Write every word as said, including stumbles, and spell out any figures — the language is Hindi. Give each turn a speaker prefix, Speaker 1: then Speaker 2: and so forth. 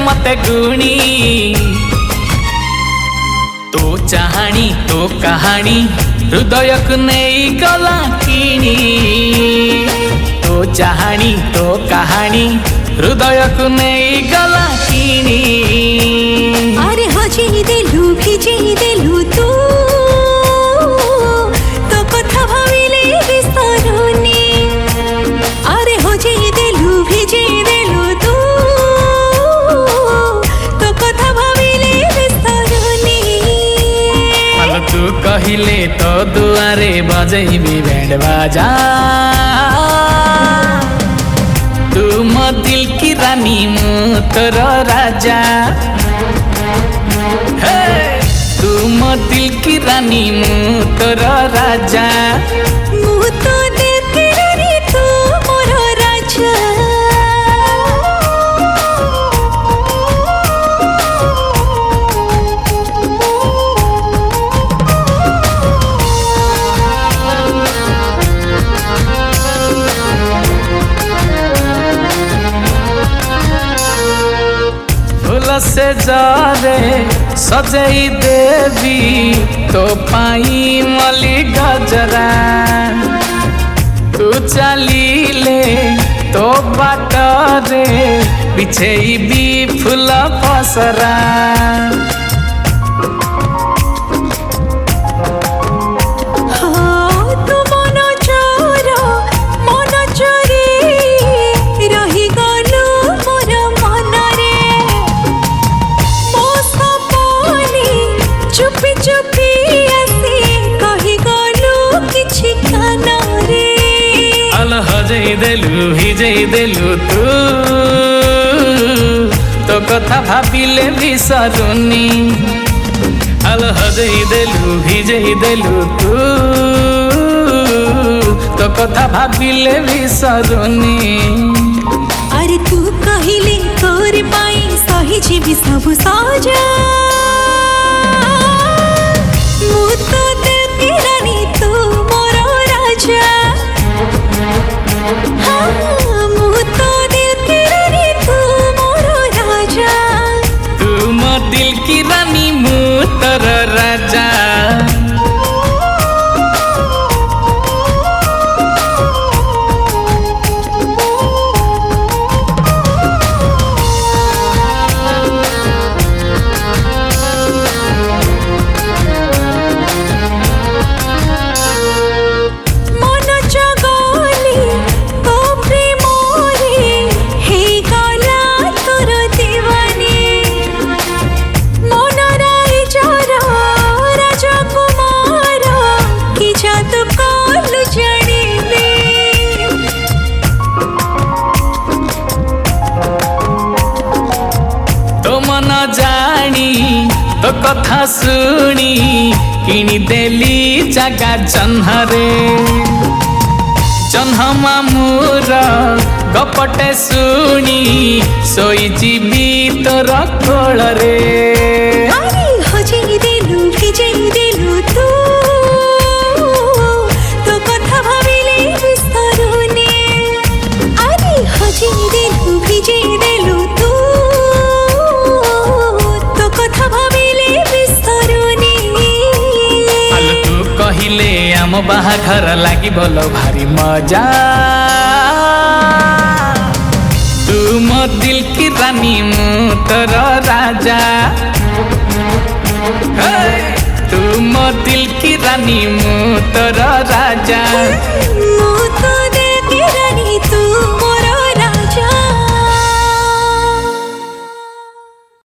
Speaker 1: मते गुणी तो चाहाणी तो कहानी हृदय को नहीं गला किणी तो चाहाणी तो कहानी हृदय को नहीं गला किणी
Speaker 2: अरे हजे देलु भिजे देलु तू तो कथा भाविले बिसरुनी अरे हजे देलु भिजे देलु तू तो कथा भाविले बिसरुनी
Speaker 1: आलो तू कहिले तो दुआरे बजैबी बैंड बाजा तू मो दिल की रानी मु तोर राजा हे तू मो दिल की रानी मु तोर राजा
Speaker 2: मु तो दिल की रानी तू मोर राजा
Speaker 1: से जारे सजई देवी तो पाई मली गजरा तू चलीले तो बाटरे पीछे भी फूल पसरा हजई देलु हिजई देलु तू तो कथा भाविले बिसरुनी आल हजई देलु हिजई देलु तू तो कथा भाविले बिसरुनी
Speaker 2: अरे तू कहिले तोर पाई सही जीवी सब साजा मु तो दिल की रानी तू मोर राजा
Speaker 1: तू मो दिल की रानी मु तोर राजा तो कथा सुनी किनी देली जगा जन्हरे जन्ह मामूर गपटे सुनी सोई जीवी तोर कोଳରେ
Speaker 2: अरे हजे देलु भिजे देलु तू तो कथा भाविले बिसरुनी अरे हजे देलु भिजे देलु तू तो कथा भाविले बिसरुनी
Speaker 1: आलो तू कहिले आम बाहाघर लागि बोल भारी मजा तू मो दिल की रानी मु तोर राजा तू मो दिल की रानी मु तोर राजा।